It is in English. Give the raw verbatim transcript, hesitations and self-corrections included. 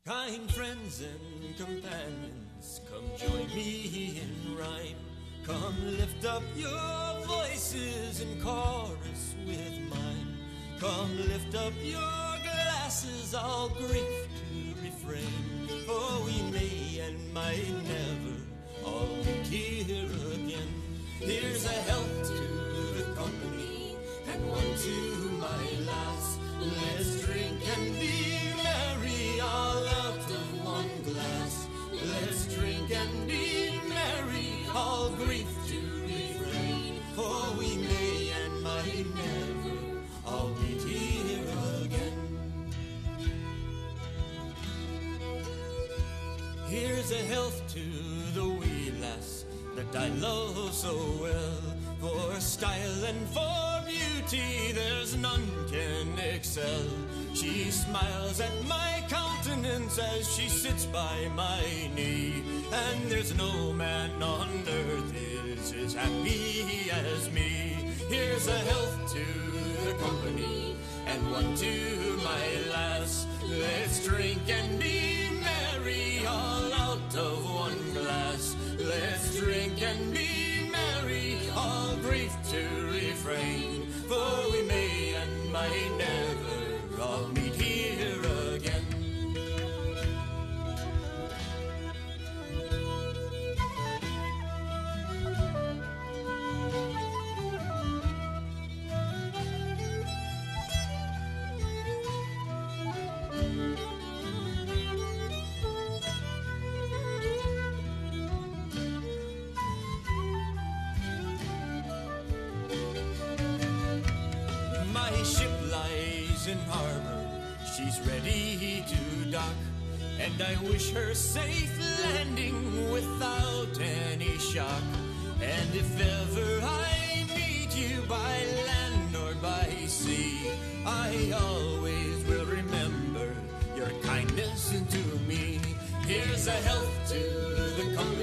Kind friends and companions, come join me in rhyme. Come lift up your voices in chorus with mine. Come lift up your glasses, all grief to refrain. For we may and might never all meet here again. Here's a health to the company and one to my lass. Let's drink and be merry, all out of one glass. Let's drink and be merry, all grief to refrain. For we may and might never all meet here again. Here's a health to the wee lass that I love so well. For style and for beauty there's none can excel. She smiles at my countenance as she sits by my knee, and there's no man on earth is as happy as me. Here's a health to the company and one to my lass. Let's drink and be merry, all out of one glass. Let's drink and be merry, all grief to refrain. For we may and might never all meet here again. My ship lies in harbor, she's ready to dock, and I wish her safe landing without any shock. And if ever I meet you by land or by sea, I always will remember your kindness to me. Here's a health to the company